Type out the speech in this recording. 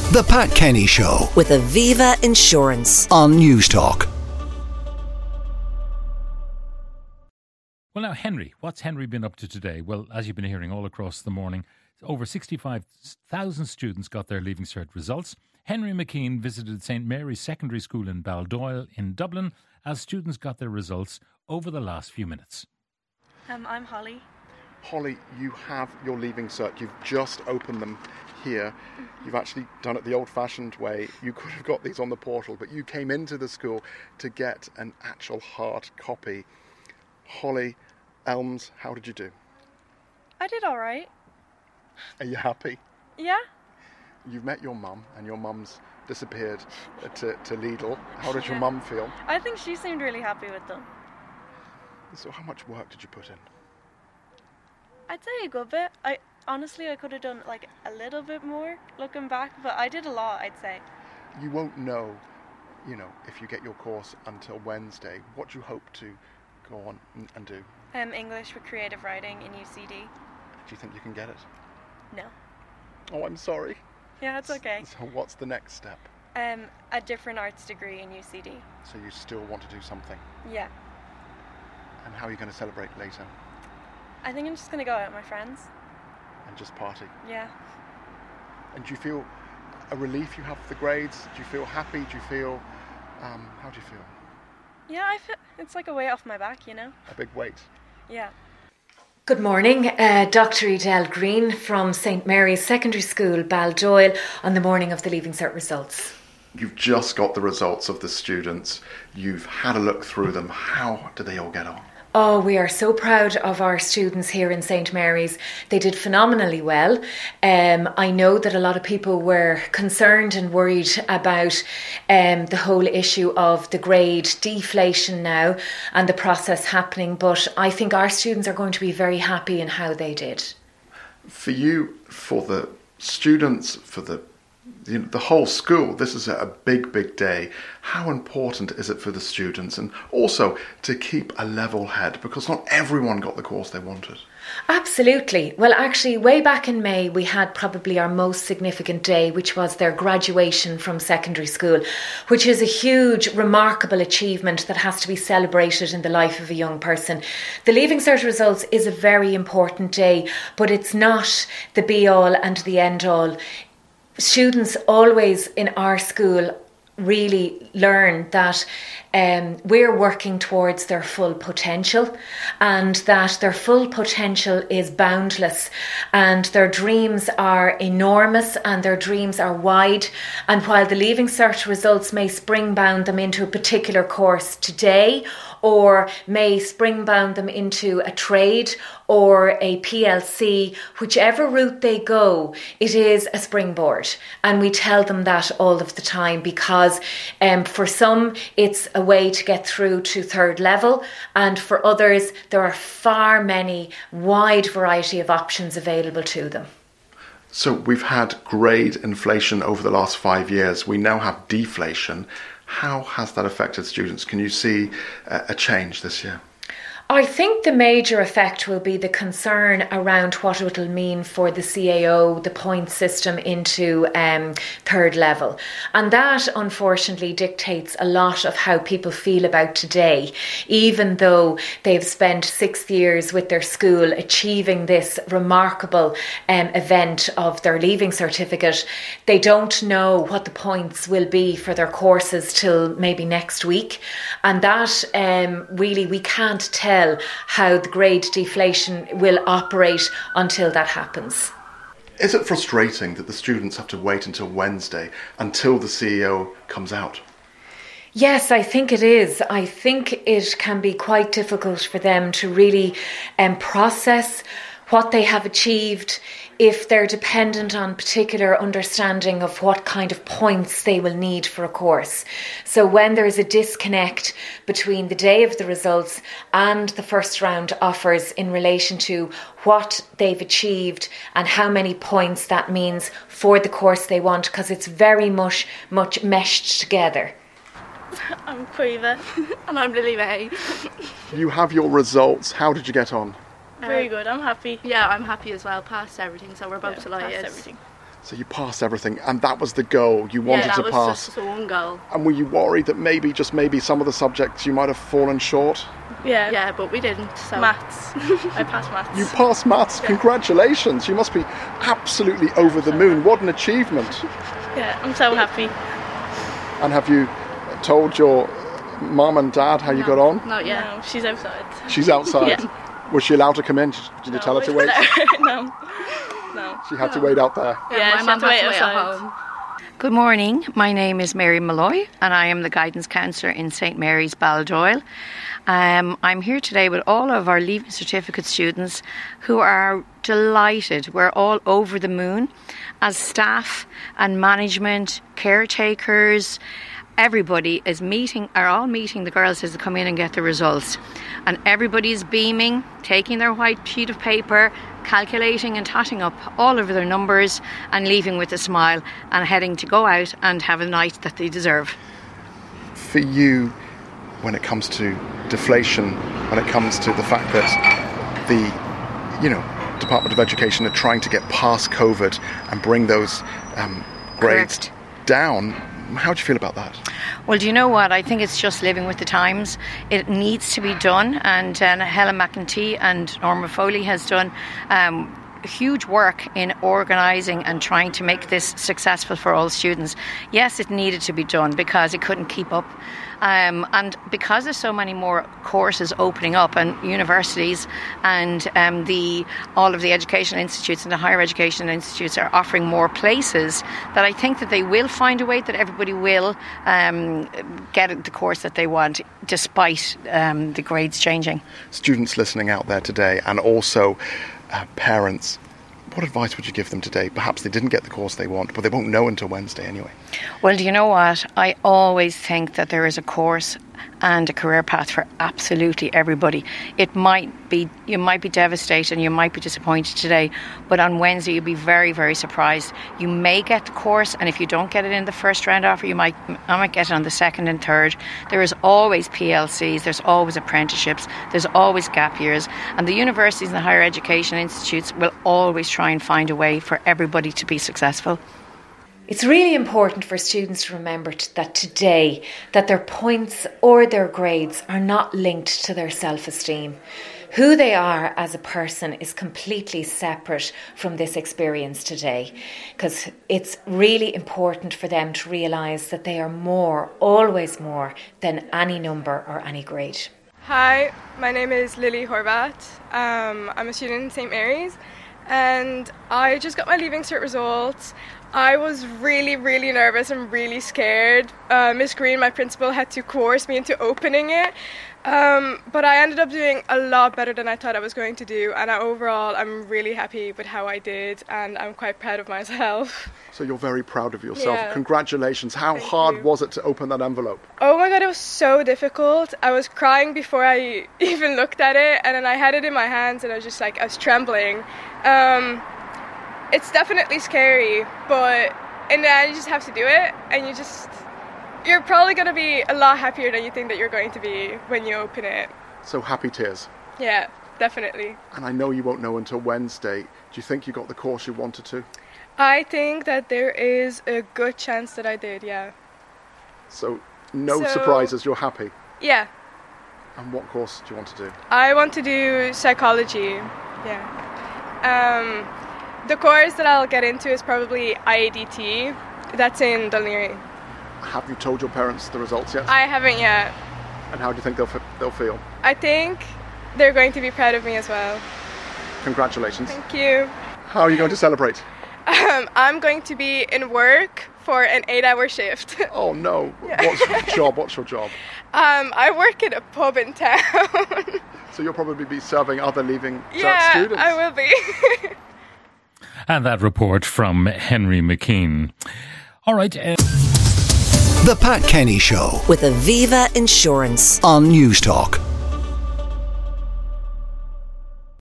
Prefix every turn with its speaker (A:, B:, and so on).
A: The Pat Kenny Show
B: with Aviva Insurance
A: on Newstalk.
C: Well, now, Henry. What's Henry been up to today? Well, as you've been hearing all across the morning, over 65,000 students got their Leaving Cert results. Henry McKean visited St Mary's Secondary School in Baldoyle in Dublin as students got their results over the last few minutes.
D: I'm Holly.
E: Holly, you have your Leaving Cert. You've just opened them here. You've actually done it the old-fashioned way. You could have got these on the portal, but you came into the school to get an actual hard copy. Holly Elms, how did you do?
D: I did all right.
E: Are you happy?
D: Yeah.
E: You've met your mum, and your mum's disappeared to Lidl. How did your mum feel?
D: I think she seemed really happy with them.
E: So how much work did you put in?
D: I'd say a good bit. Honestly, I could have done like a little bit more looking back, but I did a lot, I'd say.
E: You won't know, if you get your course until Wednesday. What do you hope to go on and do?
D: English with creative writing in UCD.
E: Do you think you can get it?
D: No.
E: Oh, I'm sorry.
D: Yeah, it's okay.
E: So what's the next step?
D: A different arts degree in UCD.
E: So you still want to do something?
D: Yeah.
E: And how are you going to celebrate later?
D: I think I'm just going to go out with my friends.
E: And just party?
D: Yeah.
E: And do you feel a relief you have the grades? Do you feel happy? Do you feel... how do you feel?
D: Yeah, I feel it's like a weight off my back,
E: A big weight?
D: Yeah.
F: Good morning, Dr. Edel Green from St Mary's Secondary School, Baldoyle, on the morning of the Leaving Cert results.
E: You've just got the results of the students. You've had a look through them. How did they all get on?
F: Oh, we are so proud of our students here in St Mary's. They did phenomenally well. I know that a lot of people were concerned and worried about the whole issue of the grade deflation now and the process happening, but I think our students are going to be very happy in how they did.
E: For you, for the students, for the whole school, this is a big, big day. How important is it for the students and also to keep a level head, because not everyone got the course they wanted?
F: Absolutely. Well, actually, way back in May, we had probably our most significant day, which was their graduation from secondary school, which is a huge, remarkable achievement that has to be celebrated in the life of a young person. The Leaving Cert results is a very important day, but it's not the be-all and the end-all. Students always in our school really learn that we're working towards their full potential, and that their full potential is boundless, and their dreams are enormous and their dreams are wide. And while the Leaving Cert results may springbound them into a particular course today, or may springbound them into a trade or a PLC, whichever route they go, it is a springboard. And we tell them that all of the time, because for some it's a way to get through to third level, and for others there are far many wide variety of options available to them.
E: So we've had grade inflation over the last 5 years. We now have deflation. How has that affected students? Can you see a change this year?
F: I think the major effect will be the concern around what it will mean for the CAO, the point system, into third level. And that, unfortunately, dictates a lot of how people feel about today, even though they've spent 6 years with their school achieving this remarkable event of their Leaving Certificate. They don't know what the points will be for their courses till maybe next week. And that really, we can't tell how the grade deflation will operate until that happens.
E: Is it frustrating that the students have to wait until Wednesday until the CEO comes out?
F: Yes, I think it is. I think it can be quite difficult for them to really process what they have achieved if they're dependent on particular understanding of what kind of points they will need for a course. So when there is a disconnect between the day of the results and the first round offers in relation to what they've achieved and how many points that means for the course they want, because it's very much meshed together.
D: I'm Quiva.
G: And I'm Lily May.
E: You have your results. How did you get on?
D: Very good, I'm happy.
G: Yeah, I'm happy as well. Passed everything, so we're both delighted.
D: Passed everything.
E: So you passed everything, and that was the goal. You wanted to pass.
G: Yeah, that was just the one goal.
E: And were you worried that maybe, just maybe, some of the subjects you might have fallen short?
G: Yeah, but we didn't. So.
D: Maths.
G: I passed maths.
E: You passed maths. Congratulations. You must be absolutely over the moon. What an achievement.
G: Yeah, I'm so happy.
E: And have you told your mum and dad how you got on?
G: Not yet.
D: No, she's outside.
E: She's outside.
G: Yeah.
E: Was she allowed to come in? Did you tell her to wait?
D: No.
E: She had to wait out there.
D: Yeah,
G: my
D: she
G: mum
D: had to
G: had
D: wait
G: to wait at
D: outside.
G: home.
H: Good morning. My name is Mary Malloy and I am the guidance counsellor in St Mary's Baldoyle. I'm here today with all of our Leaving Certificate students who are delighted. We're all over the moon as staff and management, caretakers. Everybody are all meeting the girls as they come in and get the results. And everybody's beaming, taking their white sheet of paper, calculating and totting up all of their numbers and leaving with a smile and heading to go out and have a night that they deserve.
E: For you, when it comes to deflation, when it comes to the fact that the, Department of Education are trying to get past COVID and bring those grades
H: Correct.
E: down, how do you feel about that?
H: Well, do you know what? I think it's just living with the times. It needs to be done, and Helen McEntee and Norma Foley has done huge work in organising and trying to make this successful for all students. Yes, it needed to be done because it couldn't keep up. And because there's so many more courses opening up and universities and all of the educational institutes and the higher education institutes are offering more places, that I think that they will find a way that everybody will get the course that they want despite the grades changing.
E: Students listening out there today, and also parents, what advice would you give them today? Perhaps they didn't get the course they want, but they won't know until Wednesday anyway.
H: Well, do you know what? I always think that there is a course and a career path for absolutely everybody. You might be devastated and you might be disappointed today, but on Wednesday you'll be very, very surprised. You may get the course, and if you don't get it in the first round offer, I might get it on the second and third. There is always PLCs, there's always apprenticeships, there's always gap years, and the universities and the higher education institutes will always try and find a way for everybody to be successful.
F: It's really important for students to remember that today, that their points or their grades are not linked to their self-esteem. Who they are as a person is completely separate from this experience today, because it's really important for them to realise that they are more, always more, than any number or any grade.
I: Hi, my name is Lily Horvat. I'm a student in St Mary's and I just got my Leaving Cert results. I was really, really nervous and really scared. Miss Green, my principal, had to coerce me into opening it. But I ended up doing a lot better than I thought I was going to do. And overall, I'm really happy with how I did. And I'm quite proud of myself.
E: So you're very proud of yourself.
I: Yeah.
E: Congratulations. How hard was it to open that envelope?
I: Oh my God, it was so difficult. I was crying before I even looked at it. And then I had it in my hands and I was trembling. It's definitely scary, but in the end you just have to do it, and you're probably going to be a lot happier than you think that you're going to be when you open it.
E: So happy tears.
I: Yeah, definitely.
E: And I know you won't know until Wednesday. Do you think you got the course you wanted to?
I: I think that there is a good chance that I did, yeah.
E: So no surprises, you're happy?
I: Yeah.
E: And what course do you want to do?
I: I want to do psychology, yeah. The course that I'll get into is probably IADT. That's in Dunleary.
E: Have you told your parents the results yet?
I: I haven't yet.
E: And how do you think they'll feel?
I: I think they're going to be proud of me as well.
E: Congratulations.
I: Thank you.
E: How are you going to celebrate?
I: I'm going to be in work for an 8-hour shift.
E: Oh no.
I: Yeah.
E: What's your job?
I: I work at a pub in town.
E: So you'll probably be serving other Leaving Cert
I: yeah,
E: students?
I: I will be.
C: And that report from Henry McKean. All right.
A: The Pat Kenny Show
B: with Aviva Insurance.
A: on News Talk.